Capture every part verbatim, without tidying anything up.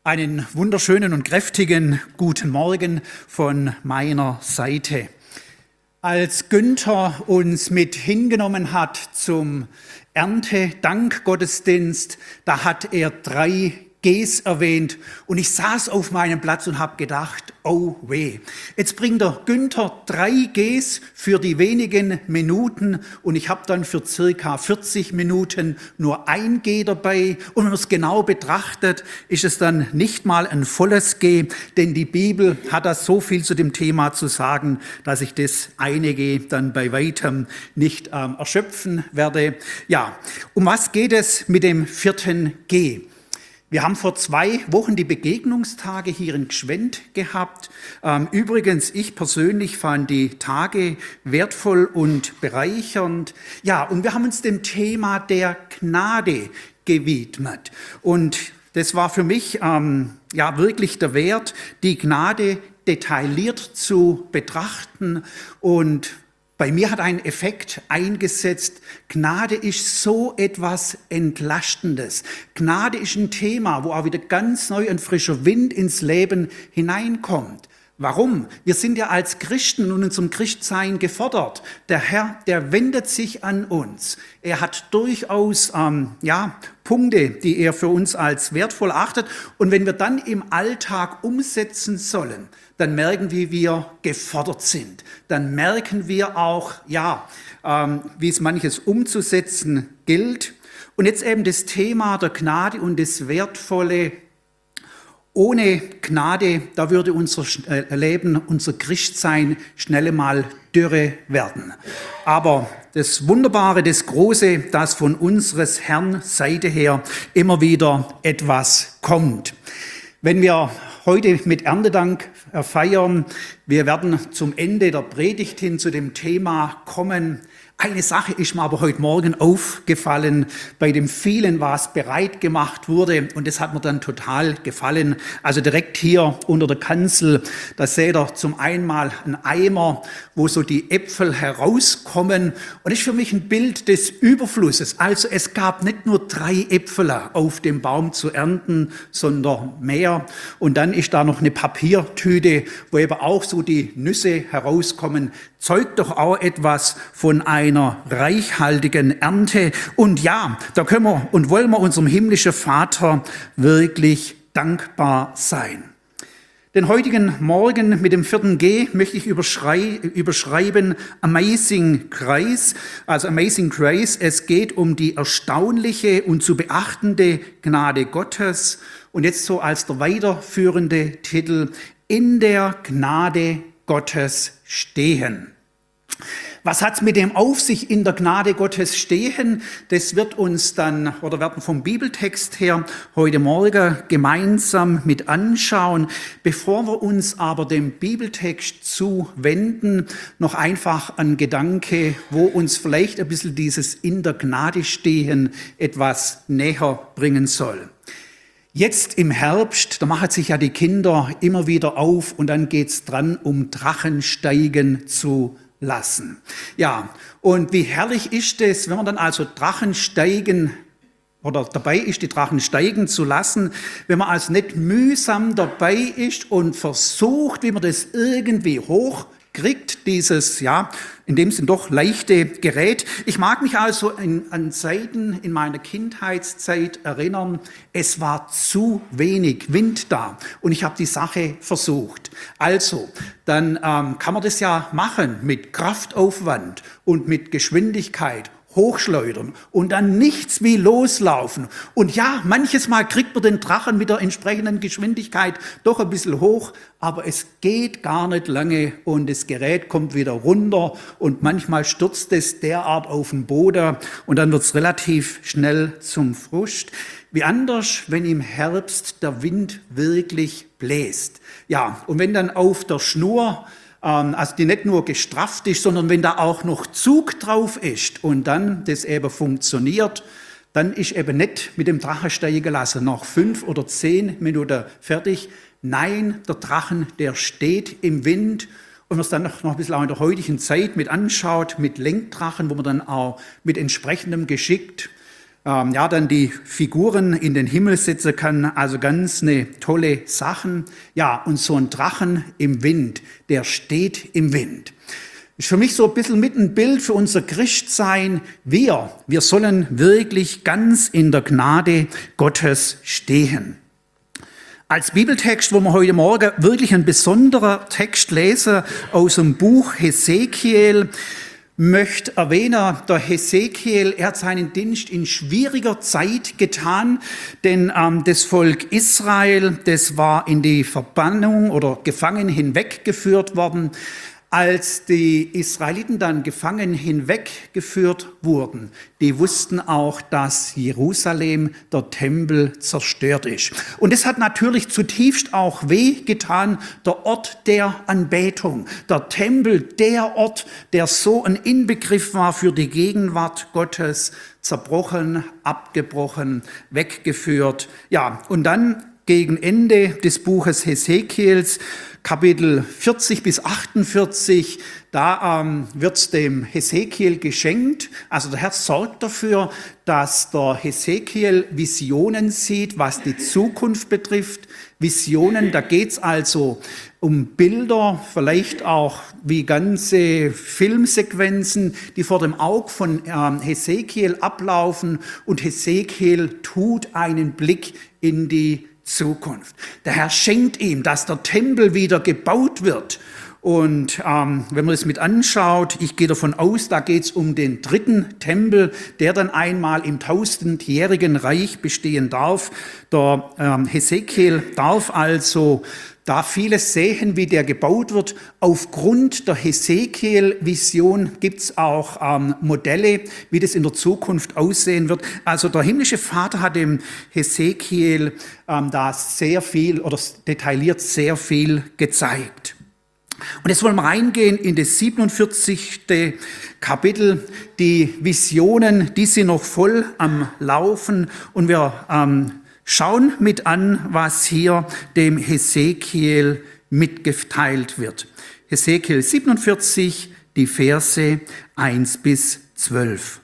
Einen wunderschönen und kräftigen guten Morgen von meiner Seite. Als Günther uns mit hingenommen hat zum Erntedankgottesdienst, da hat er drei Gs erwähnt und ich saß auf meinem Platz und habe gedacht, oh weh, jetzt bringt der Günther drei Gs für die wenigen Minuten und ich habe dann für circa vierzig Minuten nur ein G dabei und wenn man es genau betrachtet, ist es dann nicht mal ein volles G, denn die Bibel hat da so viel zu dem Thema zu sagen, dass ich das eine G dann bei weitem nicht ähm, erschöpfen werde. Ja, um was geht es mit dem vierten G? Wir haben vor zwei Wochen die Begegnungstage hier in Gschwend gehabt. Ähm, übrigens, ich persönlich fand die Tage wertvoll und bereichernd. Ja, und wir haben uns dem Thema der Gnade gewidmet. Und das war für mich ähm, ja wirklich der Wert, die Gnade detailliert zu betrachten. Und bei mir hat ein Effekt eingesetzt. Gnade ist so etwas Entlastendes. Gnade ist ein Thema, wo auch wieder ganz neu ein frischer Wind ins Leben hineinkommt. Warum? Wir sind ja als Christen und in unserem Christsein gefordert. Der Herr, der wendet sich an uns. Er hat durchaus ähm, ja, Punkte, die er für uns als wertvoll achtet. Und wenn wir dann im Alltag umsetzen sollen, dann merken wir, wie wir gefordert sind. Dann merken wir auch, ja, ähm, wie es manches umzusetzen gilt. Und jetzt eben das Thema der Gnade und das Wertvolle. Ohne Gnade, da würde unser Leben, unser Christsein schnell mal dürre werden. Aber das Wunderbare, das Große, dass von unseres Herrn Seite her immer wieder etwas kommt. Wenn wir heute mit Erntedank feiern, wir werden zum Ende der Predigt hin zu dem Thema kommen. Eine Sache ist mir aber heute Morgen aufgefallen, bei dem vielen, was bereit gemacht wurde, und das hat mir dann total gefallen. Also direkt hier unter der Kanzel, da seht ihr zum einen mal einen Eimer, wo so die Äpfel herauskommen, und das ist für mich ein Bild des Überflusses. Also es gab nicht nur drei Äpfel auf dem Baum zu ernten, sondern mehr. Und dann ist da noch eine Papiertüte, wo eben auch so die Nüsse herauskommen. Zeugt doch auch etwas von einer reichhaltigen Ernte. Und ja, da können wir und wollen wir unserem himmlischen Vater wirklich dankbar sein. Den heutigen Morgen mit dem vierten G möchte ich überschrei- überschreiben Amazing Grace, also Amazing Grace. Es geht um die erstaunliche und zu beachtende Gnade Gottes. Und jetzt so als der weiterführende Titel: In der Gnade Gottes stehen. Was hat es mit dem auf sich, in der Gnade Gottes stehen? Das wird uns dann, oder werden vom Bibeltext her heute Morgen gemeinsam mit anschauen. Bevor wir uns aber dem Bibeltext zuwenden, noch einfach ein Gedanke, wo uns vielleicht ein bisschen dieses in der Gnade stehen etwas näher bringen soll. Jetzt im Herbst, da machen sich ja die Kinder immer wieder auf und dann geht's dran, um Drachen steigen zu lassen. Ja, und wie herrlich ist es, wenn man dann also Drachen steigen oder dabei ist, die Drachen steigen zu lassen, wenn man also nicht mühsam dabei ist und versucht, wie man das irgendwie hochkriegt, dieses, ja, in dem Sinn doch leichte Gerät. Ich mag mich also in, an Zeiten in meiner Kindheitszeit erinnern, es war zu wenig Wind da und ich habe die Sache versucht. Also, dann ähm, kann man das ja machen mit Kraftaufwand und mit Geschwindigkeit. Hochschleudern und dann nichts wie loslaufen. Und ja, manches Mal kriegt man den Drachen mit der entsprechenden Geschwindigkeit doch ein bisschen hoch, aber es geht gar nicht lange und das Gerät kommt wieder runter und manchmal stürzt es derart auf den Boden und dann wird es relativ schnell zum Frust. Wie anders, wenn im Herbst der Wind wirklich bläst. Ja, und wenn dann auf der Schnur, also die nicht nur gestrafft ist, sondern wenn da auch noch Zug drauf ist und dann das eben funktioniert, dann ist eben nicht mit dem Drachen steigen lassen, nach fünf oder zehn Minuten fertig. Nein, der Drachen, der steht im Wind. Und wenn man es dann noch, noch ein bisschen auch in der heutigen Zeit mit anschaut, mit Lenkdrachen, wo man dann auch mit entsprechendem Geschick ähm, ja, dann die Figuren in den Himmel setzen kann. Also ganz eine tolle Sachen. Ja, und so ein Drachen im Wind, der steht im Wind. Ist für mich so ein bisschen mit ein Bild für unser Christsein. Wir, wir sollen wirklich ganz in der Gnade Gottes stehen. Als Bibeltext, wo wir heute Morgen wirklich ein besonderer Text lesen aus dem Buch Hesekiel, möchte erwähnen, der Hesekiel, er hat seinen Dienst in schwieriger Zeit getan, denn ähm, das Volk Israel, das war in die Verbannung oder gefangen hinweggeführt worden. Als die Israeliten dann gefangen hinweggeführt wurden, die wussten auch, dass Jerusalem, der Tempel, zerstört ist. Und es hat natürlich zutiefst auch wehgetan, der Ort der Anbetung, der Tempel, der Ort, der so ein Inbegriff war für die Gegenwart Gottes, zerbrochen, abgebrochen, weggeführt. Ja, und dann gegen Ende des Buches Hesekiels, Kapitel vierzig bis achtundvierzig, da ähm, wird dem Hesekiel geschenkt. Also der Herr sorgt dafür, dass der Hesekiel Visionen sieht, was die Zukunft betrifft. Visionen, da geht es also um Bilder, vielleicht auch wie ganze Filmsequenzen, die vor dem Auge von ähm, Hesekiel ablaufen. Und Hesekiel tut einen Blick in die Zukunft. Der Herr schenkt ihm, dass der Tempel wieder gebaut wird. Und ähm, wenn man das mit anschaut, ich gehe davon aus, da geht es um den dritten Tempel, der dann einmal im tausendjährigen Reich bestehen darf. Der ähm, Hesekiel darf also da vieles sehen, wie der gebaut wird. Aufgrund der Hesekiel-Vision gibt es auch ähm, Modelle, wie das in der Zukunft aussehen wird. Also der himmlische Vater hat dem Hesekiel ähm, da sehr viel oder detailliert sehr viel gezeigt. Und jetzt wollen wir reingehen in das siebenundvierzigste Kapitel. Die Visionen, die sind noch voll am Laufen und wir ähm, schauen mit an, was hier dem Hesekiel mitgeteilt wird. Hesekiel siebenundvierzig, die Verse eins bis zwölf.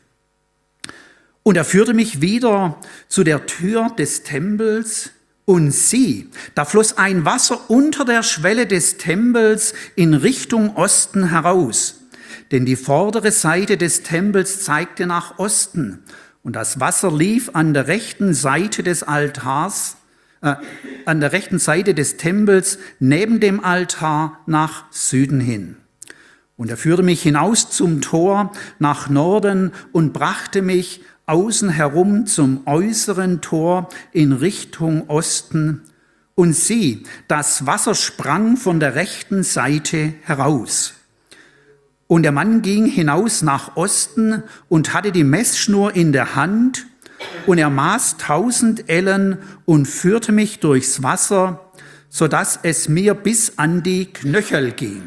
Und er führte mich wieder zu der Tür des Tempels, und sieh, da floss ein Wasser unter der Schwelle des Tempels in Richtung Osten heraus. Denn die vordere Seite des Tempels zeigte nach Osten. Und das Wasser lief an der rechten Seite des Altars, äh, an der rechten Seite des Tempels neben dem Altar nach Süden hin. Und er führte mich hinaus zum Tor nach Norden und brachte mich außen herum zum äußeren Tor in Richtung Osten. Und sieh, das Wasser sprang von der rechten Seite heraus. Und der Mann ging hinaus nach Osten und hatte die Messschnur in der Hand, und er maß tausend Ellen und führte mich durchs Wasser, so dass es mir bis an die Knöchel ging.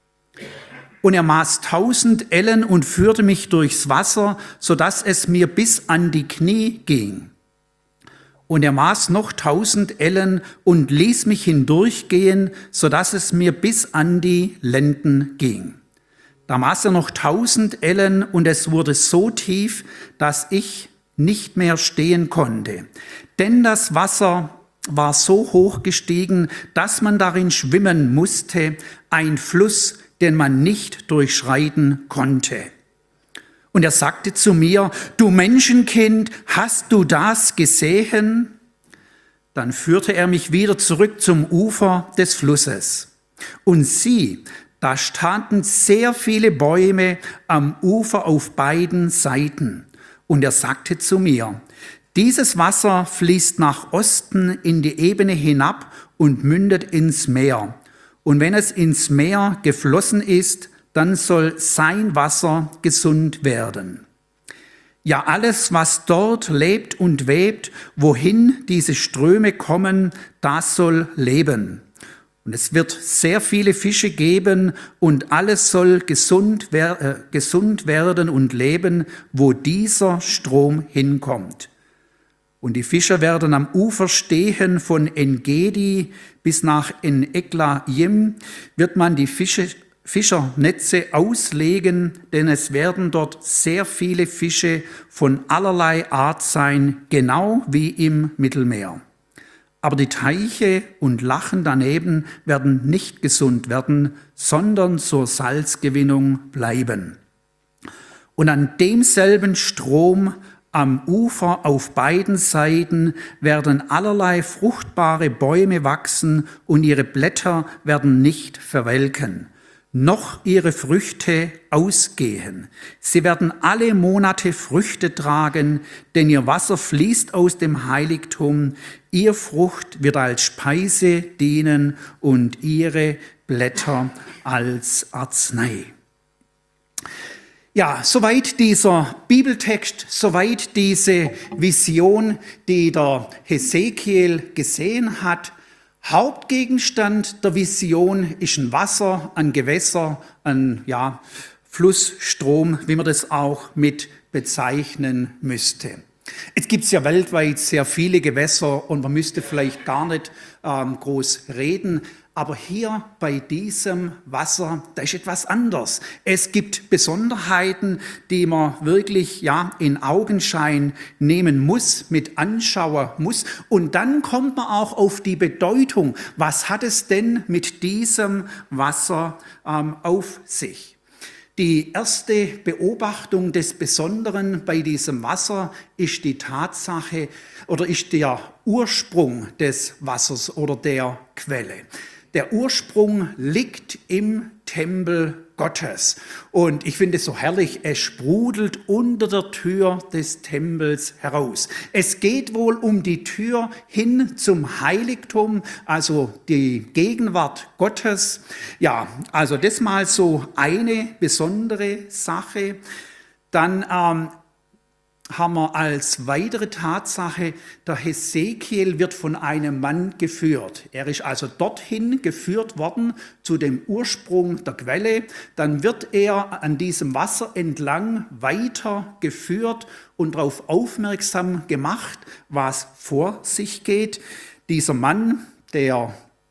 Und er maß tausend Ellen und führte mich durchs Wasser, so dass es mir bis an die Knie ging. Und er maß noch tausend Ellen und ließ mich hindurchgehen, so dass es mir bis an die Lenden ging. Da maß er noch tausend Ellen und es wurde so tief, dass ich nicht mehr stehen konnte. Denn das Wasser war so hoch gestiegen, dass man darin schwimmen musste, ein Fluss, den man nicht durchschreiten konnte. Und er sagte zu mir, du Menschenkind, hast du das gesehen? Dann führte er mich wieder zurück zum Ufer des Flusses. Und sieh, da standen sehr viele Bäume am Ufer auf beiden Seiten. Und er sagte zu mir, dieses Wasser fließt nach Osten in die Ebene hinab und mündet ins Meer. Und wenn es ins Meer geflossen ist, dann soll sein Wasser gesund werden. Ja, alles, was dort lebt und webt, wohin diese Ströme kommen, das soll leben. Und es wird sehr viele Fische geben und alles soll gesund, wer- äh, gesund werden und leben, wo dieser Strom hinkommt. Und die Fischer werden am Ufer stehen von En-Gedi bis nach En-Eglaim, wird man die Fische, Fischernetze auslegen, denn es werden dort sehr viele Fische von allerlei Art sein, genau wie im Mittelmeer. Aber die Teiche und Lachen daneben werden nicht gesund werden, sondern zur Salzgewinnung bleiben. Und an demselben Strom am Ufer auf beiden Seiten werden allerlei fruchtbare Bäume wachsen und ihre Blätter werden nicht verwelken, noch ihre Früchte ausgehen. Sie werden alle Monate Früchte tragen, denn ihr Wasser fließt aus dem Heiligtum. Ihr Frucht wird als Speise dienen und ihre Blätter als Arznei. Ja, soweit dieser Bibeltext, soweit diese Vision, die der Hesekiel gesehen hat. Hauptgegenstand der Vision ist ein Wasser, ein Gewässer, ein ja, Flussstrom, wie man das auch mit bezeichnen müsste. Jetzt gibt es ja weltweit sehr viele Gewässer und man müsste vielleicht gar nicht ähm, groß reden. Aber hier bei diesem Wasser, da ist etwas anders. Es gibt Besonderheiten, die man wirklich ja, in Augenschein nehmen muss, mit anschauen muss. Und dann kommt man auch auf die Bedeutung. Was hat es denn mit diesem Wasser ähm, auf sich? Die erste Beobachtung des Besonderen bei diesem Wasser ist die Tatsache oder ist der Ursprung des Wassers oder der Quelle. Der Ursprung liegt im Tempel Gottes. Und ich finde es so herrlich, es sprudelt unter der Tür des Tempels heraus. Es geht wohl um die Tür hin zum Heiligtum, also die Gegenwart Gottes. Ja, also das mal so eine besondere Sache. Dann ähm, haben wir als weitere Tatsache, der Hesekiel wird von einem Mann geführt. Er ist also dorthin geführt worden, zu dem Ursprung der Quelle. Dann wird er an diesem Wasser entlang weiter geführt und darauf aufmerksam gemacht, was vor sich geht. Dieser Mann, der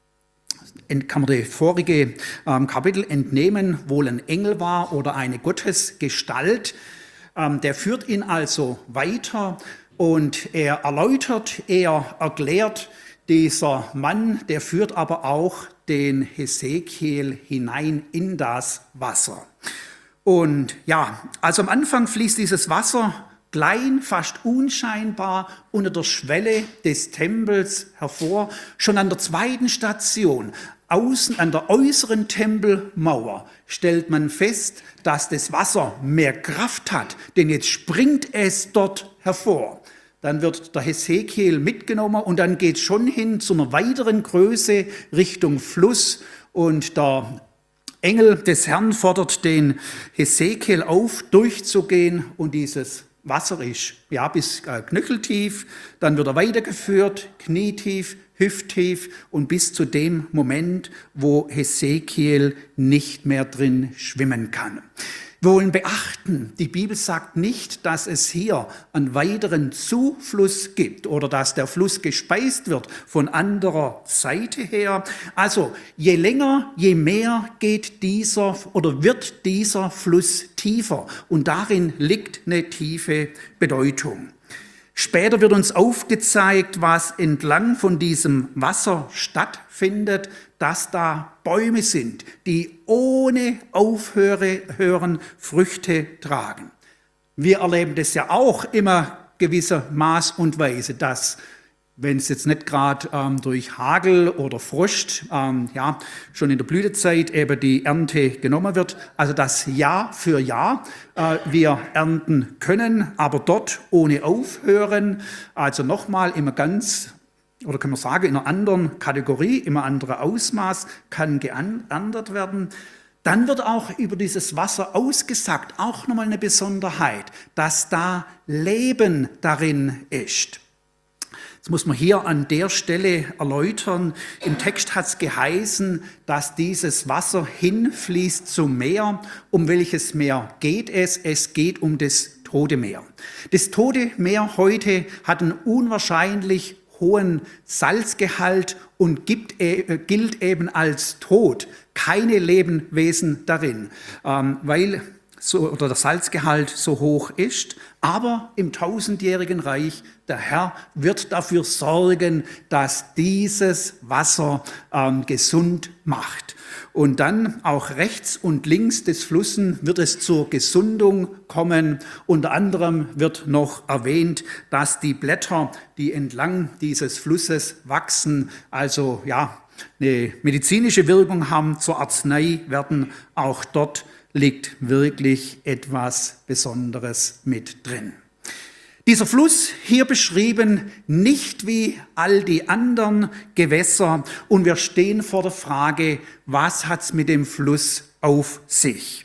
kann man das vorige ähm, Kapitel entnehmen, wohl ein Engel war oder eine Gottesgestalt. Der führt ihn also weiter und er erläutert, er erklärt, dieser Mann, der führt aber auch den Hesekiel hinein in das Wasser. Und ja, also am Anfang fließt dieses Wasser klein, fast unscheinbar unter der Schwelle des Tempels hervor. Schon an der zweiten Station, außen an der äußeren Tempelmauer, stellt man fest, dass das Wasser mehr Kraft hat, denn jetzt springt es dort hervor. Dann wird der Hesekiel mitgenommen und dann geht es schon hin zu einer weiteren Größe Richtung Fluss und der Engel des Herrn fordert den Hesekiel auf, durchzugehen und dieses Wasser ist ja bis äh, knöcheltief, dann wird er weitergeführt, knietief, hüfttief und bis zu dem Moment, wo Hesekiel nicht mehr drin schwimmen kann. Wir wollen beachten, die Bibel sagt nicht, dass es hier einen weiteren Zufluss gibt oder dass der Fluss gespeist wird von anderer Seite her. Also je länger, je mehr geht dieser oder wird dieser Fluss tiefer und darin liegt eine tiefe Bedeutung. Später wird uns aufgezeigt, was entlang von diesem Wasser stattfindet, dass da Bäume sind, die ohne Aufhören Früchte tragen. Wir erleben das ja auch immer gewisser Maß und Weise, dass, wenn es jetzt nicht gerade ähm, durch Hagel oder Frost ähm, ja, schon in der Blütezeit eben die Ernte genommen wird, also dass Jahr für Jahr äh, wir ernten können, aber dort ohne Aufhören, also nochmal immer ganz, oder kann man sagen, in einer anderen Kategorie, immer anderer Ausmaß, kann geändert werden. Dann wird auch über dieses Wasser ausgesagt, auch nochmal eine Besonderheit, dass da Leben darin ist. Das muss man hier an der Stelle erläutern. Im Text hat es geheißen, dass dieses Wasser hinfließt zum Meer. Um welches Meer geht es? Es geht um das Tote Meer. Das Tote Meer heute hat einen unwahrscheinlich hohen Salzgehalt und gibt, äh, gilt eben als tot. Keine Lebewesen darin, ähm, weil so, oder der Salzgehalt so hoch ist. Aber im tausendjährigen Reich, der Herr wird dafür sorgen, dass dieses Wasser ähm, gesund macht. Und dann auch rechts und links des Flusses wird es zur Gesundung kommen. Unter anderem wird noch erwähnt, dass die Blätter, die entlang dieses Flusses wachsen, also ja, eine medizinische Wirkung haben, zur Arznei werden. Auch dort liegt wirklich etwas Besonderes mit drin. Dieser Fluss hier beschrieben, nicht wie all die anderen Gewässer. Und wir stehen vor der Frage, was hat es mit dem Fluss auf sich?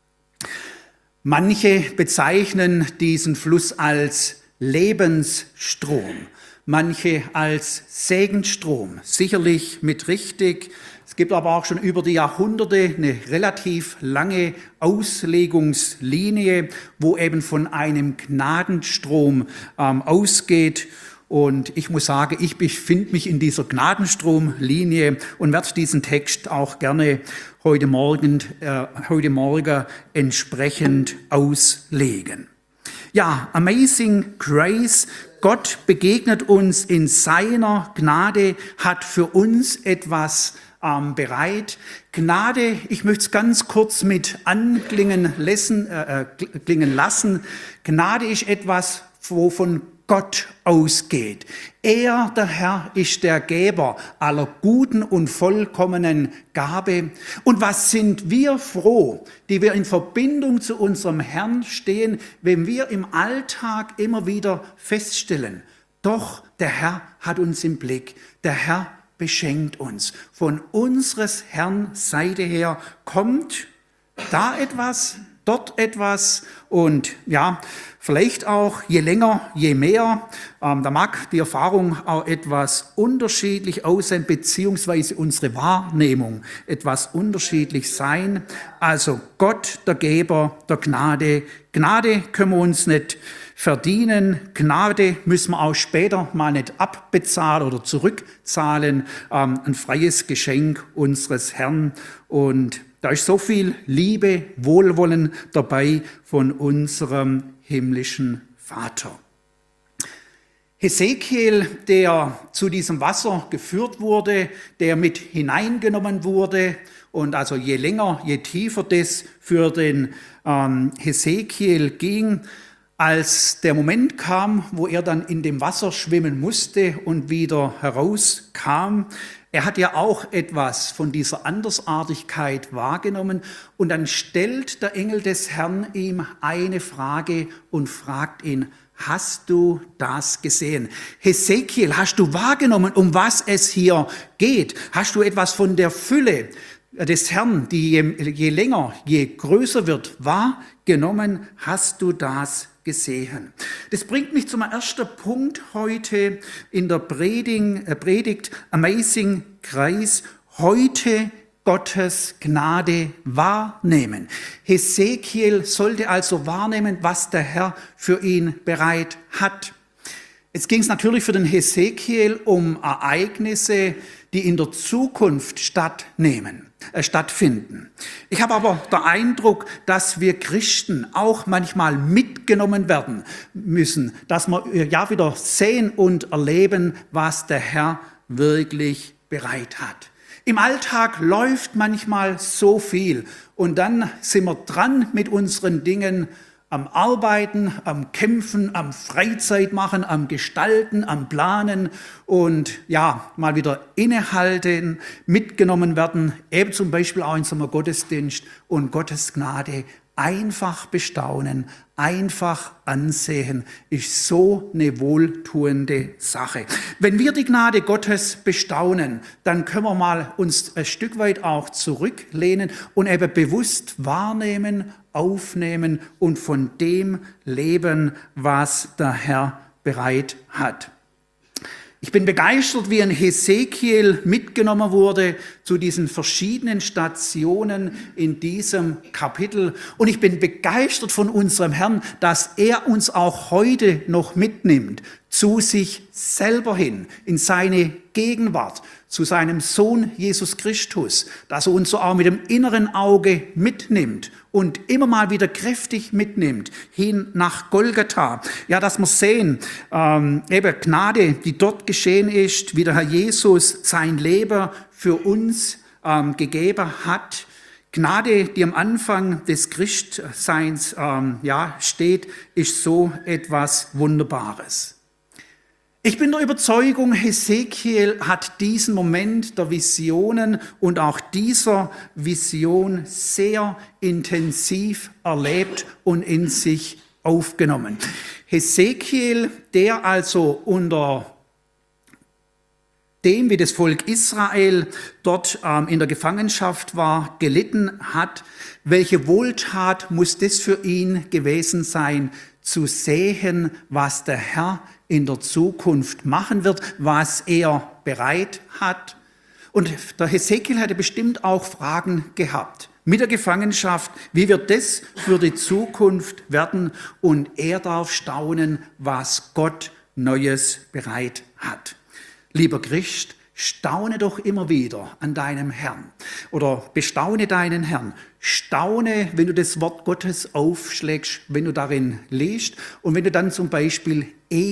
Manche bezeichnen diesen Fluss als Lebensstrom, manche als Segensstrom, sicherlich mit richtig. Es gibt aber auch schon über die Jahrhunderte eine relativ lange Auslegungslinie, wo eben von einem Gnadenstrom ähm, ausgeht. Und ich muss sagen, ich befinde mich in dieser Gnadenstromlinie und werde diesen Text auch gerne heute Morgen, äh, heute Morgen entsprechend auslegen. Ja, Amazing Grace. Gott begegnet uns in seiner Gnade, hat für uns etwas ähm, bereit. Gnade, ich möchte es ganz kurz mit anklingen lassen, äh, klingen lassen. Gnade ist etwas, wovon Gott ausgeht. Er, der Herr, ist der Geber aller guten und vollkommenen Gabe. Und was sind wir froh, die wir in Verbindung zu unserem Herrn stehen, wenn wir im Alltag immer wieder feststellen, doch der Herr hat uns im Blick, der Herr beschenkt uns. Von unseres Herrn Seite her kommt da etwas, dort etwas und ja, vielleicht auch je länger, je mehr. Ähm, da mag die Erfahrung auch etwas unterschiedlich aussehen, beziehungsweise unsere Wahrnehmung etwas unterschiedlich sein. Also Gott, der Geber der Gnade. Gnade können wir uns nicht verdienen. Gnade müssen wir auch später mal nicht abbezahlen oder zurückzahlen. Ähm, ein freies Geschenk unseres Herrn. Und da ist so viel Liebe, Wohlwollen dabei von unserem himmlischen Vater. Hesekiel, der zu diesem Wasser geführt wurde, der mit hineingenommen wurde, und also je länger, je tiefer das für den ähm, Hesekiel ging, als der Moment kam, wo er dann in dem Wasser schwimmen musste und wieder herauskam, er hat ja auch etwas von dieser Andersartigkeit wahrgenommen und dann stellt der Engel des Herrn ihm eine Frage und fragt ihn, hast du das gesehen? Hesekiel, hast du wahrgenommen, um was es hier geht? Hast du etwas von der Fülle des Herrn, die je, je länger, je größer wird, wahrgenommen? Hast du das gesehen? Das bringt mich zum ersten Punkt heute in der Predigt, äh, Predigt Amazing Grace. Heute Gottes Gnade wahrnehmen. Hesekiel sollte also wahrnehmen, was der Herr für ihn bereit hat. Jetzt ging es natürlich für den Hesekiel um Ereignisse, die in der Zukunft stattnehmen, äh, stattfinden. Ich habe aber den Eindruck, dass wir Christen auch manchmal mitgenommen werden müssen, dass wir ja wieder sehen und erleben, was der Herr wirklich bereit hat. Im Alltag läuft manchmal so viel und dann sind wir dran mit unseren Dingen, am Arbeiten, am Kämpfen, am Freizeit machen, am Gestalten, am Planen und ja, mal wieder innehalten, mitgenommen werden, eben zum Beispiel auch in so einem Gottesdienst und Gottes Gnade einfach bestaunen, einfach ansehen, ist so eine wohltuende Sache. Wenn wir die Gnade Gottes bestaunen, dann können wir mal uns ein Stück weit auch zurücklehnen und eben bewusst wahrnehmen, aufnehmen und von dem leben, was der Herr bereit hat. Ich bin begeistert, wie ein Hesekiel mitgenommen wurde zu diesen verschiedenen Stationen in diesem Kapitel. Und ich bin begeistert von unserem Herrn, dass er uns auch heute noch mitnimmt zu sich selber hin, in seine Gegenwart, zu seinem Sohn Jesus Christus, dass er uns so auch mit dem inneren Auge mitnimmt und immer mal wieder kräftig mitnimmt, hin nach Golgatha. Ja, dass wir sehen, ähm, eben Gnade, die dort geschehen ist, wie der Herr Jesus sein Leben für uns ähm, gegeben hat. Gnade, die am Anfang des Christseins ähm, ja, steht, ist so etwas Wunderbares. Ich bin der Überzeugung, Hesekiel hat diesen Moment der Visionen und auch dieser Vision sehr intensiv erlebt und in sich aufgenommen. Hesekiel, der also unter dem, wie das Volk Israel dort ähm, in der Gefangenschaft war, gelitten hat, welche Wohltat muss das für ihn gewesen sein, zu sehen, was der Herr in der Zukunft machen wird, was er bereit hat. Und der Hesekiel hatte bestimmt auch Fragen gehabt mit der Gefangenschaft, wie wird das für die Zukunft werden? Und er darf staunen, was Gott Neues bereit hat. Lieber Christ, staune doch immer wieder an deinem Herrn oder bestaune deinen Herrn. Staune, wenn du das Wort Gottes aufschlägst, wenn du darin liest und wenn du dann zum Beispiel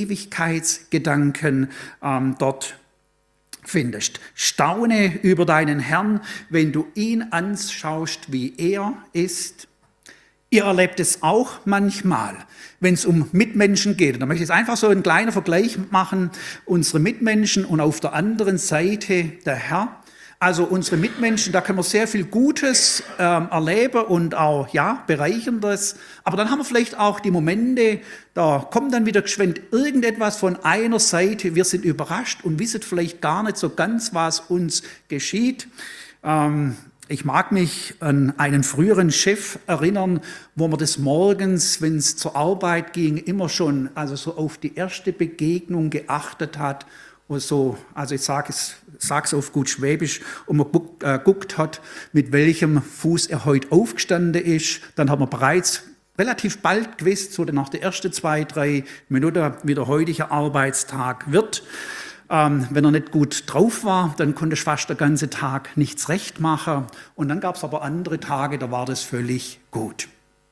Ewigkeitsgedanken ähm, dort findest. Staune über deinen Herrn, wenn du ihn anschaust, wie er ist. Ihr erlebt es auch manchmal, wenn es um Mitmenschen geht. Und da möchte ich jetzt einfach so einen kleinen Vergleich machen. Unsere Mitmenschen und auf der anderen Seite der Herr. Also unsere Mitmenschen, da können wir sehr viel Gutes ähm, erleben und auch ja, Bereicherndes. Aber dann haben wir vielleicht auch die Momente, da kommt dann wieder geschwind irgendetwas von einer Seite. Wir sind überrascht und wissen vielleicht gar nicht so ganz, was uns geschieht. Ähm, Ich mag mich an einen früheren Chef erinnern, wo man des Morgens, wenn es zur Arbeit ging, immer schon also so auf die erste Begegnung geachtet hat. Und so, also ich sage es, sag's auf gut Schwäbisch, und man guckt, äh, guckt hat, mit welchem Fuß er heute aufgestanden ist. Dann hat man bereits relativ bald gewusst, so nach den ersten zwei, drei Minuten, wie der heutige Arbeitstag wird. Ähm, wenn er nicht gut drauf war, dann konnte ich fast den ganzen Tag nichts recht machen. Und dann gab es aber andere Tage, da war das völlig gut.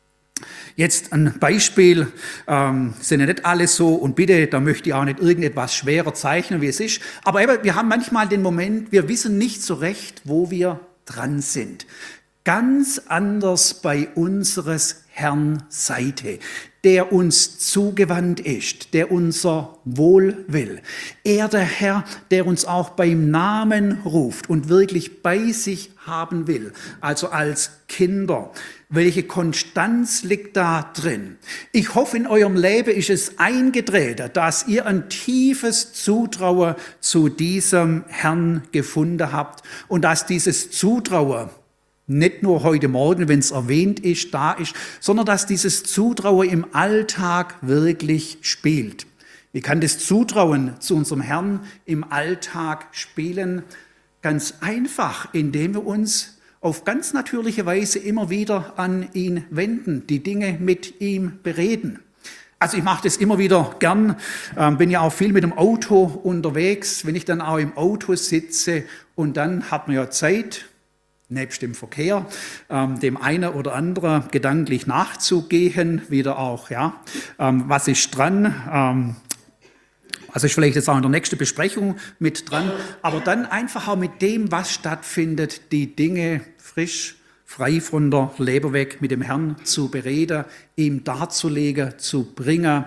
Jetzt ein Beispiel, ähm, sind ja nicht alle so, und bitte, da möchte ich auch nicht irgendetwas schwerer zeichnen, wie es ist. Aber eben, wir haben manchmal den Moment, wir wissen nicht so recht, wo wir dran sind. Ganz anders bei unseres Herrn Seite, der uns zugewandt ist, der unser Wohl will. Er, der Herr, der uns auch beim Namen ruft und wirklich bei sich haben will, also als Kinder. Welche Konstanz liegt da drin? Ich hoffe, in eurem Leben ist es eingetreten, dass ihr ein tiefes Zutrauen zu diesem Herrn gefunden habt und dass dieses Zutrauen nicht nur heute Morgen, wenn es erwähnt ist, da ist, sondern dass dieses Zutrauen im Alltag wirklich spielt. Wie kann das Zutrauen zu unserem Herrn im Alltag spielen? Ganz einfach, indem wir uns auf ganz natürliche Weise immer wieder an ihn wenden, die Dinge mit ihm bereden. Also ich mache das immer wieder gern, ähm, bin ja auch viel mit dem Auto unterwegs, wenn ich dann auch im Auto sitze und dann hat man ja Zeit, nebst dem Verkehr, ähm, dem einen oder anderen gedanklich nachzugehen, wieder auch, ja, ähm, was ist dran, ähm, also ist vielleicht jetzt auch in der nächsten Besprechung mit dran, aber dann einfach auch mit dem, was stattfindet, die Dinge frisch, frei von der Leber weg mit dem Herrn zu bereden, ihm darzulegen, zu bringen.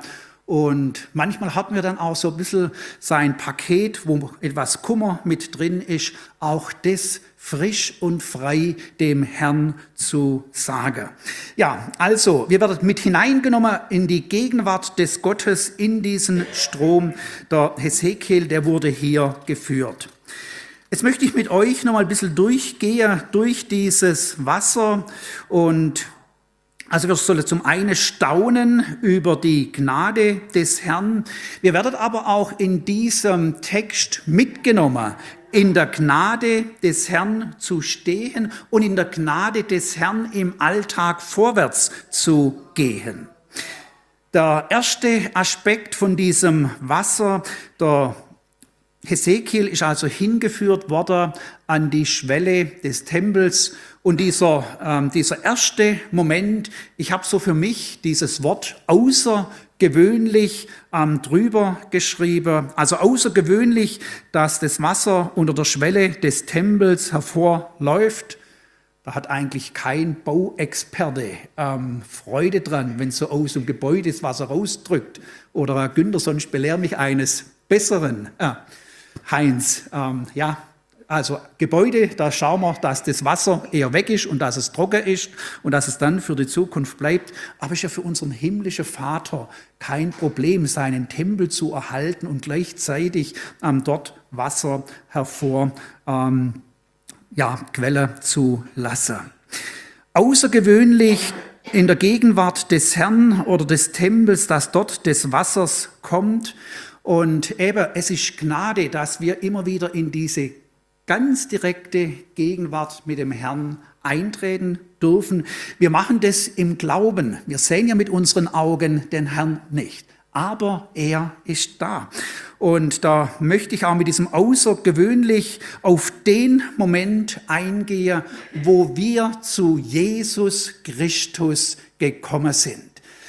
Und manchmal hat man dann auch so ein bisschen sein Paket, wo etwas Kummer mit drin ist, auch das frisch und frei dem Herrn zu sagen. Ja, also, wir werden mit hineingenommen in die Gegenwart des Gottes, in diesen Strom. Der Hesekiel, der wurde hier geführt. Jetzt möchte ich mit euch noch mal ein bisschen durchgehen, durch dieses Wasser. Und also wir sollen zum einen staunen über die Gnade des Herrn. Wir werden aber auch in diesem Text mitgenommen, in der Gnade des Herrn zu stehen und in der Gnade des Herrn im Alltag vorwärts zu gehen. Der erste Aspekt von diesem Wasser, der Hesekiel ist also hingeführt worden an die Schwelle des Tempels und dieser, ähm, dieser erste Moment, ich habe so für mich dieses Wort außergewöhnlich ähm, drüber geschrieben, also außergewöhnlich, dass das Wasser unter der Schwelle des Tempels hervorläuft. Da hat eigentlich kein Bauexperte ähm, Freude dran, wenn so aus dem Gebäude das Wasser rausdrückt. Oder Günther, sonst belehr mich eines Besseren. Ah, Heinz, ähm, ja, also Gebäude, da schauen wir, dass das Wasser eher weg ist und dass es trocken ist und dass es dann für die Zukunft bleibt. Aber es ist ja für unseren himmlischen Vater kein Problem, seinen Tempel zu erhalten und gleichzeitig ähm, dort Wasser hervor ähm, ja, Quelle zu lassen. Außergewöhnlich in der Gegenwart des Herrn oder des Tempels, dass dort des Wassers kommt. Und eben, es ist Gnade, dass wir immer wieder in diese ganz direkte Gegenwart mit dem Herrn eintreten dürfen. Wir machen das im Glauben. Wir sehen ja mit unseren Augen den Herrn nicht, aber er ist da. Und da möchte ich auch mit diesem außergewöhnlich auf den Moment eingehen, wo wir zu Jesus Christus gekommen sind.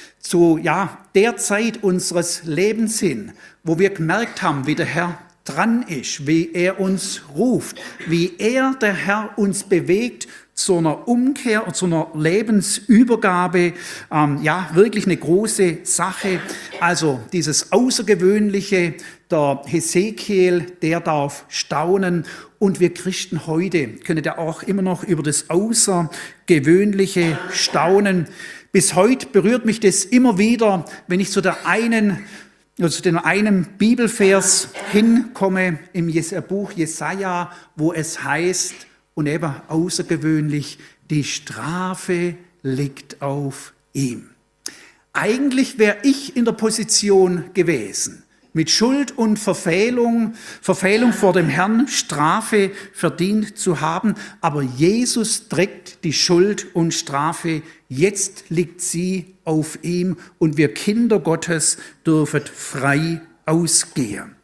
Zu ja, der Zeit unseres Lebens hin, wo wir gemerkt haben, wie der Herr dran ist, wie er uns ruft, wie er, der Herr, uns bewegt zu einer Umkehr und zu einer Lebensübergabe. Ähm, ja, wirklich eine große Sache. Also dieses Außergewöhnliche, der Hesekiel, der darf staunen. Und wir Christen heute können ja auch immer noch über das Außergewöhnliche staunen. Bis heute berührt mich das immer wieder, wenn ich zu der einen Also zu dem einen Bibelvers hinkomme im Buch Jesaja, wo es heißt, und eben außergewöhnlich, die Strafe liegt auf ihm. Eigentlich wäre ich in der Position gewesen, mit Schuld und Verfehlung, Verfehlung vor dem Herrn, Strafe verdient zu haben, aber Jesus trägt die Schuld und Strafe. Jetzt liegt sie auf ihm und wir Kinder Gottes dürfen frei ausgehen.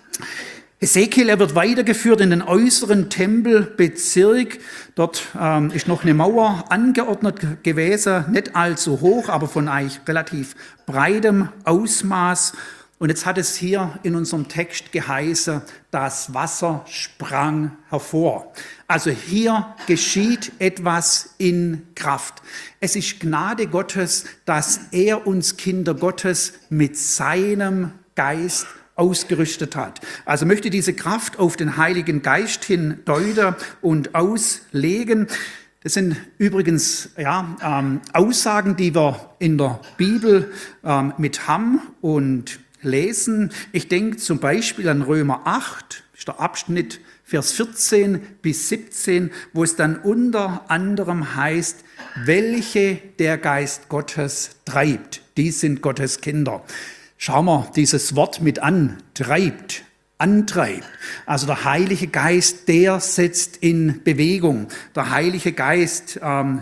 Hesekiel, er wird weitergeführt in den äußeren Tempelbezirk. Dort ähm, ist noch eine Mauer angeordnet gewesen, nicht allzu hoch, aber von eigentlich relativ breitem Ausmaß. Und jetzt hat es hier in unserem Text geheißen, das Wasser sprang hervor. Also hier geschieht etwas in Kraft. Es ist Gnade Gottes, dass er uns Kinder Gottes mit seinem Geist ausgerüstet hat. Also möchte diese Kraft auf den Heiligen Geist hin deuten und auslegen. Das sind übrigens ja, ähm, Aussagen, die wir in der Bibel ähm, mit haben und lesen. Ich denke zum Beispiel an Römer acht, ist der Abschnitt Vers vierzehn bis siebzehn, wo es dann unter anderem heißt, welche der Geist Gottes treibt. Die sind Gottes Kinder. Schauen wir dieses Wort mit an, treibt, antreibt. Also der Heilige Geist, der setzt in Bewegung. Der Heilige Geist ähm,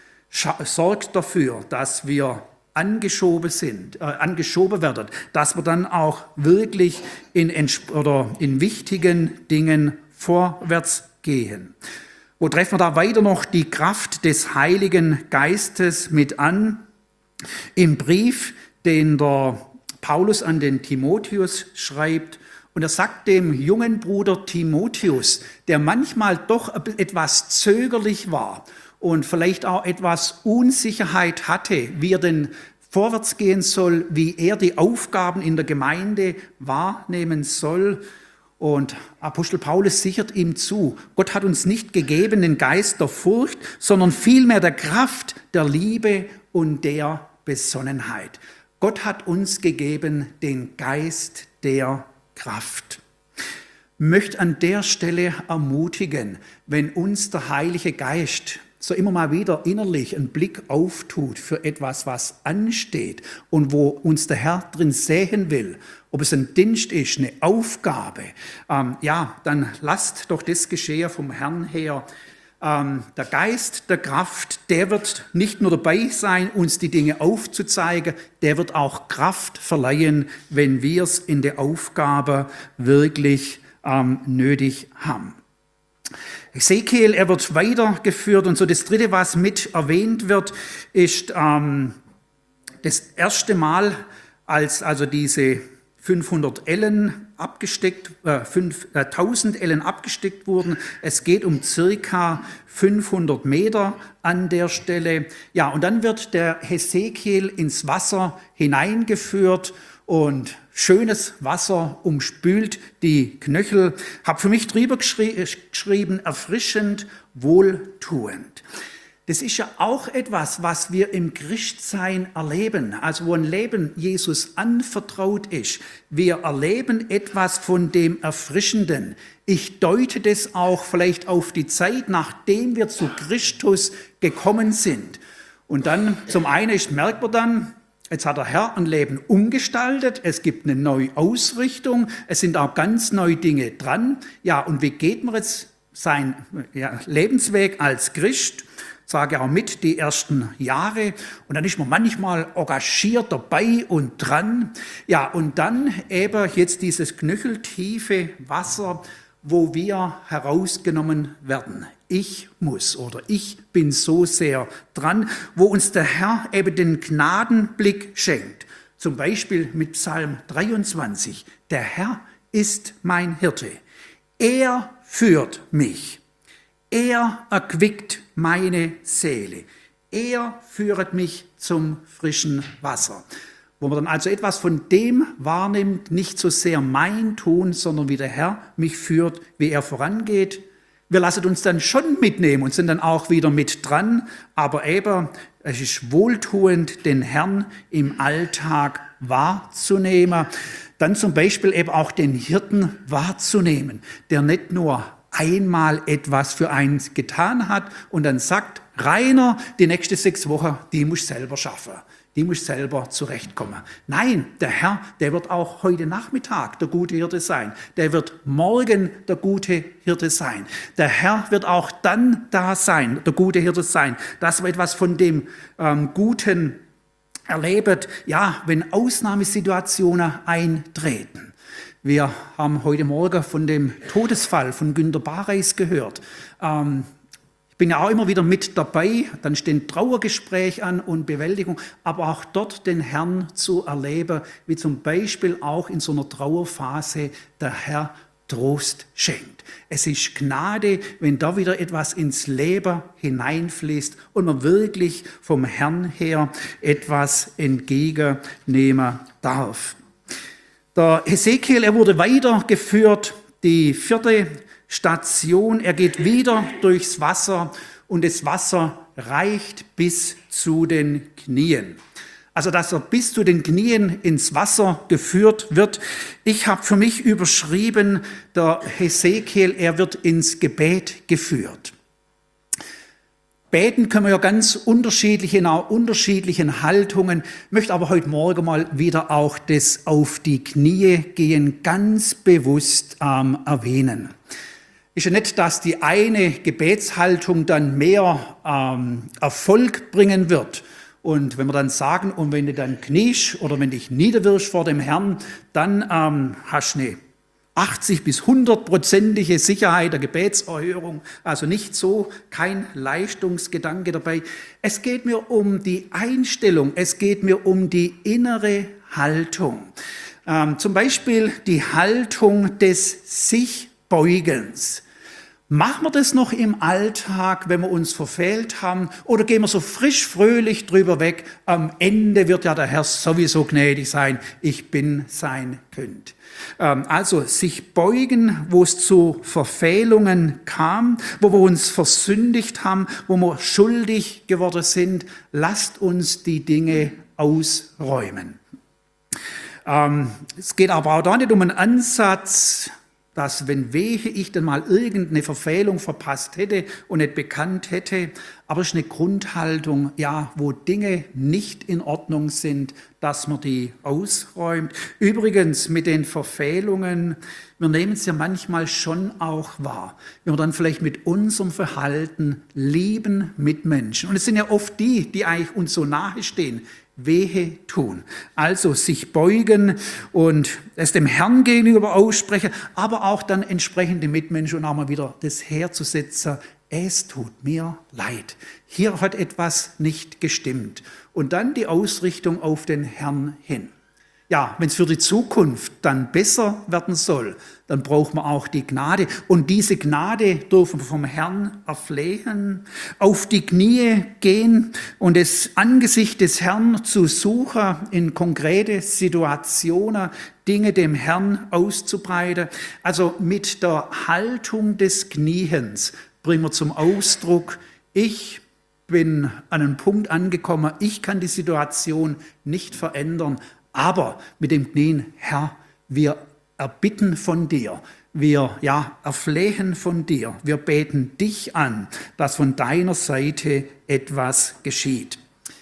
sorgt dafür, dass wir angeschoben sind, äh, angeschoben werden, dass wir dann auch wirklich in, oder in wichtigen Dingen vorwärts gehen. Wo treffen wir da weiter noch die Kraft des Heiligen Geistes mit an? Im Brief, den der Paulus an den Timotheus schreibt, und er sagt dem jungen Bruder Timotheus, der manchmal doch etwas zögerlich war und vielleicht auch etwas Unsicherheit hatte, wie er denn vorwärts gehen soll, wie er die Aufgaben in der Gemeinde wahrnehmen soll. Und Apostel Paulus sichert ihm zu, Gott hat uns nicht gegeben den Geist der Furcht, sondern vielmehr der Kraft, der Liebe und der Besonnenheit. Gott hat uns gegeben den Geist der Kraft. Ich möchte an der Stelle ermutigen, wenn uns der Heilige Geist so immer mal wieder innerlich einen Blick auftut für etwas, was ansteht und wo uns der Herr drin sehen will, ob es ein Dienst ist, eine Aufgabe, ähm, ja, dann lasst doch das geschehen vom Herrn her. Ähm, der Geist der Kraft, der wird nicht nur dabei sein, uns die Dinge aufzuzeigen, der wird auch Kraft verleihen, wenn wir es in der Aufgabe wirklich ähm, nötig haben. Ezekiel, er wird weitergeführt und so das Dritte, was mit erwähnt wird, ist ähm, das erste Mal, als also diese fünfhundert Ellen abgesteckt, äh, fünf, äh, tausend Ellen abgesteckt wurden. Es geht um circa fünfhundert Meter an der Stelle. Ja, und dann wird der Hesekiel ins Wasser hineingeführt und schönes Wasser umspült die Knöchel. Habe für mich drüber geschri- geschrieben, erfrischend, wohltuend. Das ist ja auch etwas, was wir im Christsein erleben, also wo ein Leben Jesus anvertraut ist. Wir erleben etwas von dem Erfrischenden. Ich deute das auch vielleicht auf die Zeit, nachdem wir zu Christus gekommen sind. Und dann zum einen ist, merkt man dann, jetzt hat der Herr ein Leben umgestaltet, es gibt eine neue Ausrichtung, es sind auch ganz neue Dinge dran. Ja, und wie geht man jetzt seinen ja, Lebensweg als Christ? Sage auch mit die ersten Jahre und dann ist man manchmal engagiert dabei und dran. Ja, und dann eben jetzt dieses knöcheltiefe Wasser, wo wir herausgenommen werden. Ich muss oder ich bin so sehr dran, wo uns der Herr eben den Gnadenblick schenkt. Zum Beispiel mit Psalm dreiundzwanzig. Der Herr ist mein Hirte. Er führt mich. Er erquickt meine Seele. Er führet mich zum frischen Wasser. Wo man dann also etwas von dem wahrnimmt, nicht so sehr mein Tun, sondern wie der Herr mich führt, wie er vorangeht. Wir lassen uns dann schon mitnehmen und sind dann auch wieder mit dran, aber eben, es ist wohltuend, den Herrn im Alltag wahrzunehmen. Dann zum Beispiel eben auch den Hirten wahrzunehmen, der nicht nur einmal etwas für eins getan hat und dann sagt, Rainer, die nächsten sechs Wochen, die muss selber schaffen. Die muss selber zurechtkommen. Nein, der Herr, der wird auch heute Nachmittag der gute Hirte sein. Der wird morgen der gute Hirte sein. Der Herr wird auch dann da sein, der gute Hirte sein, dass wir etwas von dem ähm, Guten erleben, ja, wenn Ausnahmesituationen eintreten. Wir haben heute Morgen von dem Todesfall von Günter Bareis gehört. Ähm, ich bin ja auch immer wieder mit dabei, dann stehen Trauergespräch an und Bewältigung, aber auch dort den Herrn zu erleben, wie zum Beispiel auch in so einer Trauerphase der Herr Trost schenkt. Es ist Gnade, wenn da wieder etwas ins Leben hineinfließt und man wirklich vom Herrn her etwas entgegennehmen darf. Der Hesekiel, er wurde weitergeführt, die vierte Station, er geht wieder durchs Wasser und das Wasser reicht bis zu den Knien. Also, dass er bis zu den Knien ins Wasser geführt wird. Ich habe für mich überschrieben, der Hesekiel, er wird ins Gebet geführt. Beten können wir ja ganz unterschiedlich, in auch unterschiedlichen Haltungen. Ich möchte aber heute Morgen mal wieder auch das auf die Knie gehen ganz bewusst ähm, erwähnen. Ist ja nicht, dass die eine Gebetshaltung dann mehr ähm, Erfolg bringen wird. Und wenn wir dann sagen, und wenn du dann kniest oder wenn dich niederwirfst vor dem Herrn, dann ähm, hast du eine achtzig bis hundertprozentige Sicherheit der Gebetserhörung, also nicht so, kein Leistungsgedanke dabei. Es geht mir um die Einstellung, es geht mir um die innere Haltung. Ähm, zum Beispiel die Haltung des Sichbeugens. Machen wir das noch im Alltag, wenn wir uns verfehlt haben, oder gehen wir so frisch, fröhlich drüber weg? Am Ende wird ja der Herr sowieso gnädig sein, ich bin sein Kind. Also sich beugen, wo es zu Verfehlungen kam, wo wir uns versündigt haben, wo wir schuldig geworden sind, lasst uns die Dinge ausräumen. Es geht aber auch da nicht um einen Ansatz, dass wenn wehe ich denn mal irgendeine Verfehlung verpasst hätte und nicht bekannt hätte, aber es ist eine Grundhaltung, ja, wo Dinge nicht in Ordnung sind, dass man die ausräumt. Übrigens mit den Verfehlungen, wir nehmen es ja manchmal schon auch wahr, wenn wir dann vielleicht mit unserem Verhalten lieben Mitmenschen. Und es sind ja oft die, die eigentlich uns so nahe stehen, wehe tun. Also sich beugen und es dem Herrn gegenüber aussprechen, aber auch dann entsprechende Mitmenschen und auch mal wieder das herzusetzen. Es tut mir leid. Hier hat etwas nicht gestimmt. Und dann die Ausrichtung auf den Herrn hin. Ja, wenn es für die Zukunft dann besser werden soll, dann braucht man auch die Gnade. Und diese Gnade dürfen wir vom Herrn erflehen, auf die Knie gehen und das Angesicht des Herrn zu suchen, in konkrete Situationen Dinge dem Herrn auszubreiten. Also mit der Haltung des Kniens bringen wir zum Ausdruck, ich bin an einen Punkt angekommen, ich kann die Situation nicht verändern, aber mit dem Knien, Herr, wir erbitten von dir, wir ja, erflehen von dir, wir beten dich an, dass von deiner Seite etwas geschieht.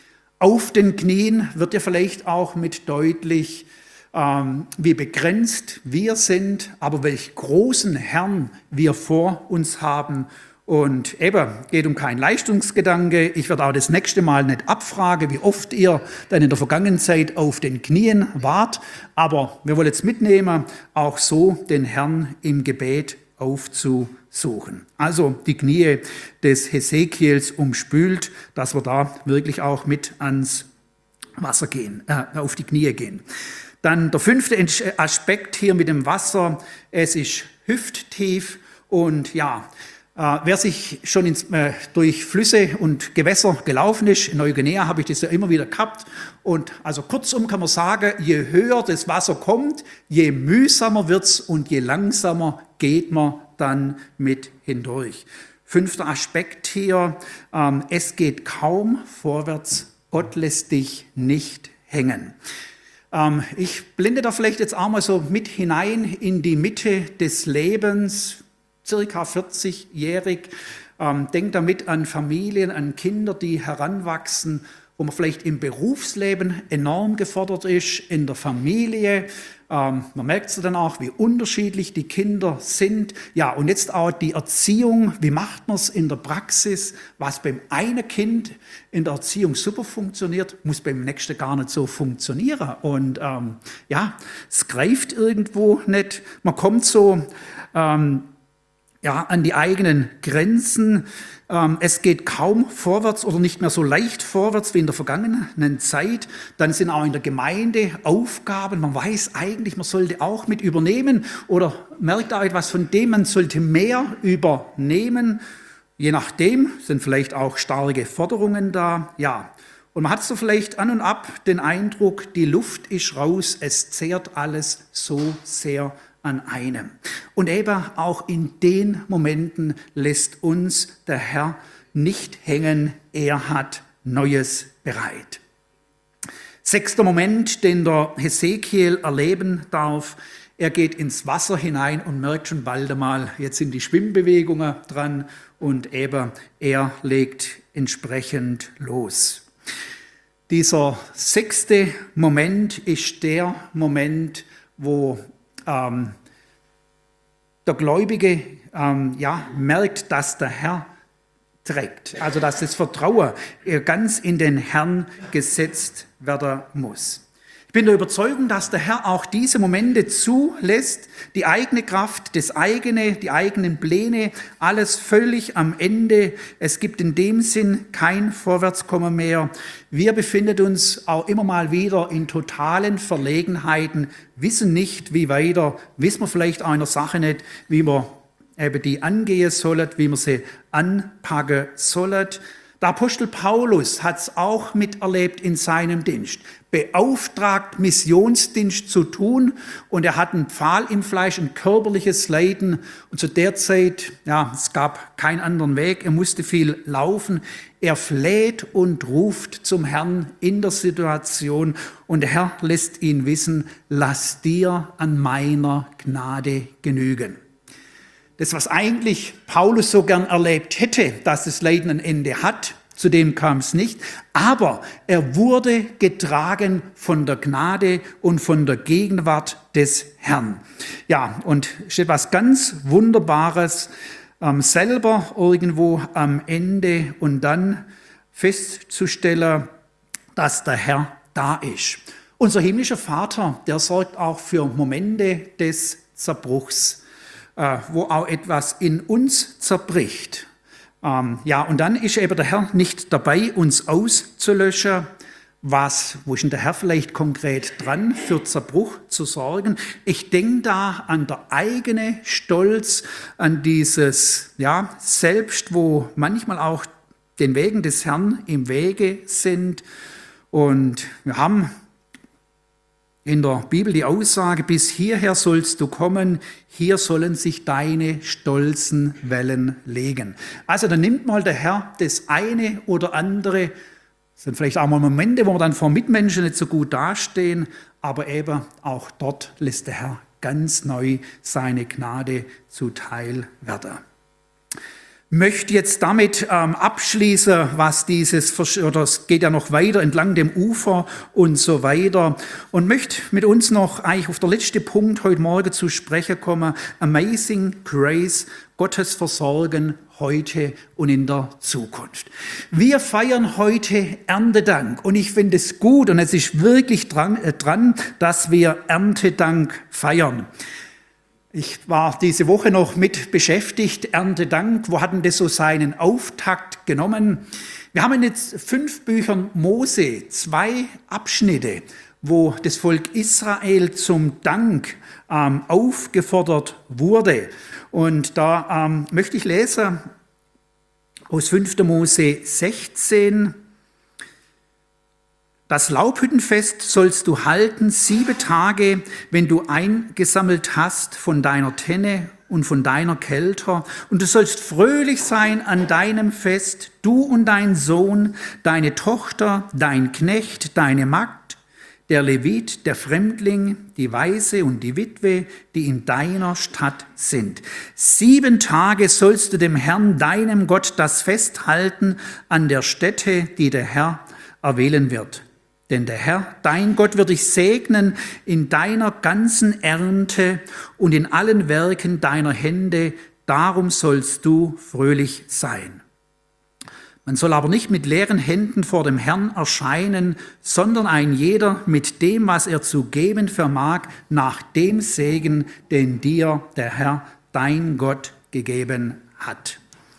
Auf den Knien wird ja vielleicht auch mit deutlich, ähm, wie begrenzt wir sind, aber welch großen Herrn wir vor uns haben. Und eben, geht um keinen Leistungsgedanke. Ich werde auch das nächste Mal nicht abfragen, wie oft ihr dann in der vergangenen Zeit auf den Knien wart. Aber wir wollen jetzt mitnehmen, auch so den Herrn im Gebet aufzusuchen. Also die Knie des Hesekiels umspült, dass wir da wirklich auch mit ans Wasser gehen, äh, auf die Knie gehen. Dann der fünfte Aspekt hier mit dem Wasser. Es ist hüfttief und ja, Äh, wer sich schon ins, äh, durch Flüsse und Gewässer gelaufen ist, in Neuguinea habe ich das ja immer wieder gehabt. Und also kurzum kann man sagen, je höher das Wasser kommt, je mühsamer wird es und je langsamer geht man dann mit hindurch. Fünfter Aspekt hier, ähm, es geht kaum vorwärts, Gott lässt dich nicht hängen. Ähm, ich blende da vielleicht jetzt auch mal so mit hinein in die Mitte des Lebens, circa vierzigjährig, ähm, denkt damit an Familien, an Kinder, die heranwachsen, wo man vielleicht im Berufsleben enorm gefordert ist, in der Familie. Ähm, man merkt es dann auch, wie unterschiedlich die Kinder sind. Ja, und jetzt auch die Erziehung, wie macht man es in der Praxis? Was beim einen Kind in der Erziehung super funktioniert, muss beim nächsten gar nicht so funktionieren. Und ähm, ja, es greift irgendwo nicht. Man kommt so Ähm, ja, an die eigenen Grenzen. Ähm, es geht kaum vorwärts oder nicht mehr so leicht vorwärts wie in der vergangenen Zeit. Dann sind auch in der Gemeinde Aufgaben. Man weiß eigentlich, man sollte auch mit übernehmen oder merkt auch etwas von dem, man sollte mehr übernehmen. Je nachdem sind vielleicht auch starke Forderungen da. Ja, und man hat so vielleicht an und ab den Eindruck, die Luft ist raus, es zehrt alles so sehr an einem. Und eben auch in den Momenten lässt uns der Herr nicht hängen, er hat Neues bereit. Sechster Moment, den der Hesekiel erleben darf, er geht ins Wasser hinein und merkt schon bald einmal, jetzt sind die Schwimmbewegungen dran und eben er legt entsprechend los. Dieser sechste Moment ist der Moment, wo Ähm, der Gläubige ähm, ja, merkt, dass der Herr trägt, also dass das Vertrauen ganz in den Herrn gesetzt werden muss. Ich bin der Überzeugung, dass der Herr auch diese Momente zulässt, die eigene Kraft, das eigene, die eigenen Pläne, alles völlig am Ende. Es gibt in dem Sinn kein Vorwärtskommen mehr. Wir befinden uns auch immer mal wieder in totalen Verlegenheiten, wissen nicht, wie weiter, wissen wir vielleicht einer Sache nicht, wie wir eben die angehen sollen, wie wir sie anpacken sollen. Der Apostel Paulus hat es auch miterlebt in seinem Dienst. Beauftragt, Missionsdienst zu tun, und er hat einen Pfahl im Fleisch, ein körperliches Leiden, und zu der Zeit, ja, es gab keinen anderen Weg, er musste viel laufen. Er fleht und ruft zum Herrn in der Situation, und der Herr lässt ihn wissen: Lass dir an meiner Gnade genügen. Das, was eigentlich Paulus so gern erlebt hätte, dass das Leiden ein Ende hat, zu dem kam es nicht. Aber er wurde getragen von der Gnade und von der Gegenwart des Herrn. Ja, und es ist etwas ganz Wunderbares, ähm, selber irgendwo am Ende und dann festzustellen, dass der Herr da ist. Unser himmlischer Vater, der sorgt auch für Momente des Zerbruchs, wo auch etwas in uns zerbricht. Ähm, ja, und dann ist eben der Herr nicht dabei, uns auszulöschen. Was, wo ist denn der Herr vielleicht konkret dran, für Zerbruch zu sorgen? Ich denke da an der eigene Stolz, an dieses ja, Selbst, wo manchmal auch den Wegen des Herrn im Wege sind. Und wir haben in der Bibel die Aussage: Bis hierher sollst du kommen, hier sollen sich deine stolzen Wellen legen. Also dann nimmt mal der Herr das eine oder andere. Das sind vielleicht auch mal Momente, wo wir dann vor Mitmenschen nicht so gut dastehen, aber eben auch dort lässt der Herr ganz neu seine Gnade zuteil werden. Möchte jetzt damit ähm, abschließen, was dieses, oder es geht ja noch weiter entlang dem Ufer und so weiter, und möchte mit uns noch eigentlich auf der letzte Punkt heute Morgen zu sprechen kommen: Amazing Grace, Gottes Versorgen heute und in der Zukunft. Wir feiern heute Erntedank, und ich finde es gut, und es ist wirklich dran, äh, dran, dass wir Erntedank feiern. Ich war diese Woche noch mit beschäftigt, Erntedank, wo hatten das so seinen Auftakt genommen? Wir haben jetzt fünf Büchern Mose, zwei Abschnitte, wo das Volk Israel zum Dank ähm, aufgefordert wurde. Und da ähm, möchte ich lesen aus fünfter Mose sechzehn. Das Laubhüttenfest sollst du halten sieben Tage, wenn du eingesammelt hast von deiner Tenne und von deiner Kelter. Und du sollst fröhlich sein an deinem Fest, du und dein Sohn, deine Tochter, dein Knecht, deine Magd, der Levit, der Fremdling, die Waise und die Witwe, die in deiner Stadt sind. Sieben Tage sollst du dem Herrn, deinem Gott, das Fest halten an der Stätte, die der Herr erwählen wird. Denn der Herr, dein Gott, wird dich segnen in deiner ganzen Ernte und in allen Werken deiner Hände. Darum sollst du fröhlich sein. Man soll aber nicht mit leeren Händen vor dem Herrn erscheinen, sondern ein jeder mit dem, was er zu geben vermag, nach dem Segen, den dir der Herr, dein Gott, gegeben hat.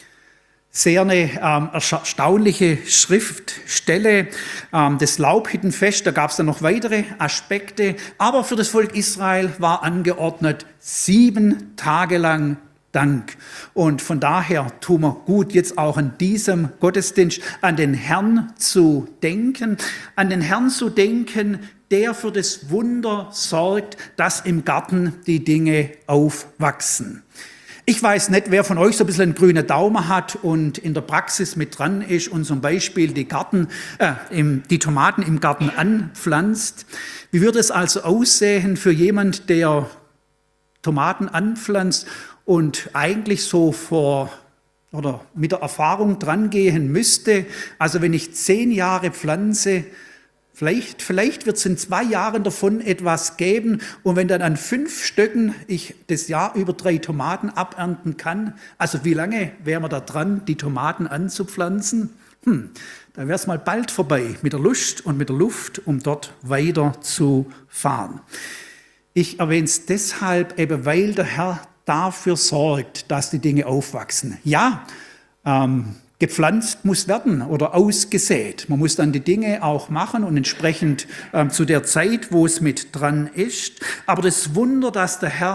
Sehr eine ähm, erstaunliche Schriftstelle, ähm, das Laubhüttenfest, da gab es dann noch weitere Aspekte, aber für das Volk Israel war angeordnet sieben Tage lang Dank. Und von daher tun wir gut, jetzt auch in diesem Gottesdienst an den Herrn zu denken, an den Herrn zu denken, der für das Wunder sorgt, dass im Garten die Dinge aufwachsen. Ich weiß nicht, wer von euch so ein bisschen einen grünen Daumen hat und in der Praxis mit dran ist und zum Beispiel die, Garten, äh, im, die Tomaten im Garten anpflanzt. Wie würde es also aussehen für jemand, der Tomaten anpflanzt und eigentlich so vor oder mit der Erfahrung dran gehen müsste? Also wenn ich zehn Jahre pflanze, Vielleicht, vielleicht wird es in zwei Jahren davon etwas geben, und wenn dann an fünf Stöcken ich das Jahr über drei Tomaten abernten kann, also wie lange wären wir da dran, die Tomaten anzupflanzen? Hm, dann wäre es mal bald vorbei mit der Lust und mit der Luft, um dort weiter zu fahren. Ich erwähne es deshalb eben, weil der Herr dafür sorgt, dass die Dinge aufwachsen. Ja, ähm, gepflanzt muss werden oder ausgesät. Man muss dann die Dinge auch machen und entsprechend ähm, zu der Zeit, wo es mit dran ist. Aber das Wunder, dass der Herr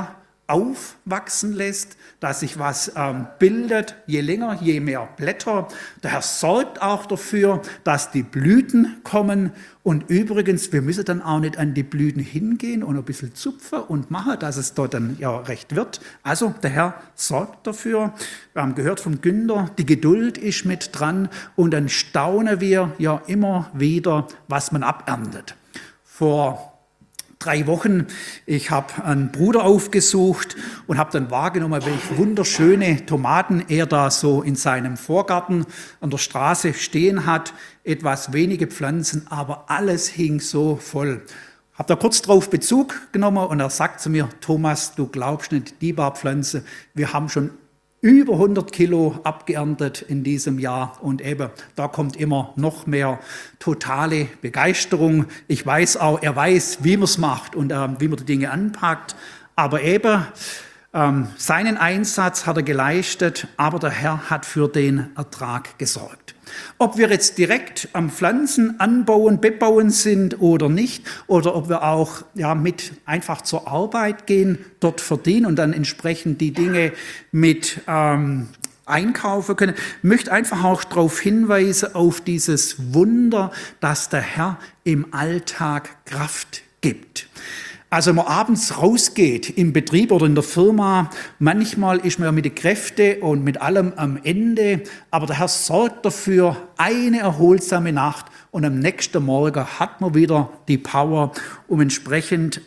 aufwachsen lässt, dass sich was ähm, bildet, je länger, je mehr Blätter. Der Herr sorgt auch dafür, dass die Blüten kommen. Und übrigens, wir müssen dann auch nicht an die Blüten hingehen und ein bisschen zupfen und machen, dass es dort dann ja recht wird. Also der Herr sorgt dafür. Wir haben gehört von Günther, die Geduld ist mit dran und dann staunen wir ja immer wieder, was man aberntet. Vor drei Wochen, ich habe einen Bruder aufgesucht und habe dann wahrgenommen, welche wunderschöne Tomaten er da so in seinem Vorgarten an der Straße stehen hat. Etwas wenige Pflanzen, aber alles hing so voll. Habe da kurz drauf Bezug genommen und er sagt zu mir, Thomas, du glaubst nicht, die paar Pflanzen, wir haben schon über hundert Kilo abgeerntet in diesem Jahr und eben, da kommt immer noch mehr totale Begeisterung. Ich weiß auch, er weiß, wie man es macht und ähm, wie man die Dinge anpackt, aber eben, ähm, seinen Einsatz hat er geleistet, aber der Herr hat für den Ertrag gesorgt. Ob wir jetzt direkt am Pflanzen anbauen, bebauen sind oder nicht, oder ob wir auch ja, mit einfach zur Arbeit gehen, dort verdienen und dann entsprechend die Dinge mit ähm, einkaufen können, möchte einfach auch darauf hinweisen, auf dieses Wunder, dass der Herr im Alltag Kraft gibt. Also wenn man abends rausgeht im Betrieb oder in der Firma, manchmal ist man ja mit den Kräften und mit allem am Ende, aber der Herr sorgt dafür, eine erholsame Nacht und am nächsten Morgen hat man wieder die Power, um entsprechend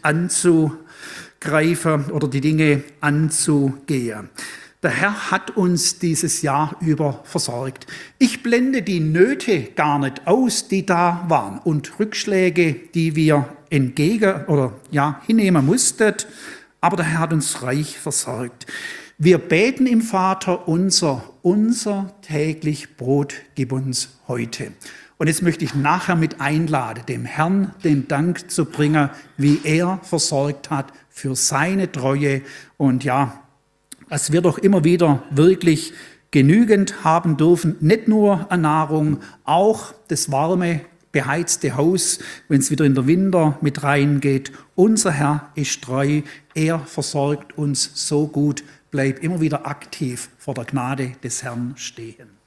anzugreifen oder die Dinge anzugehen. Der Herr hat uns dieses Jahr über versorgt. Ich blende die Nöte gar nicht aus, die da waren und Rückschläge, die wir entgegen oder ja hinnehmen mussten. Aber der Herr hat uns reich versorgt. Wir beten im Vater unser, unser täglich Brot gib uns heute. Und jetzt möchte ich nachher mit einladen, dem Herrn den Dank zu bringen, wie er versorgt hat für seine Treue und ja, dass wir doch immer wieder wirklich genügend haben dürfen, nicht nur an Nahrung, auch das warme, beheizte Haus, wenn es wieder in der Winter mit reingeht. Unser Herr ist treu, er versorgt uns so gut, bleib immer wieder aktiv vor der Gnade des Herrn stehen.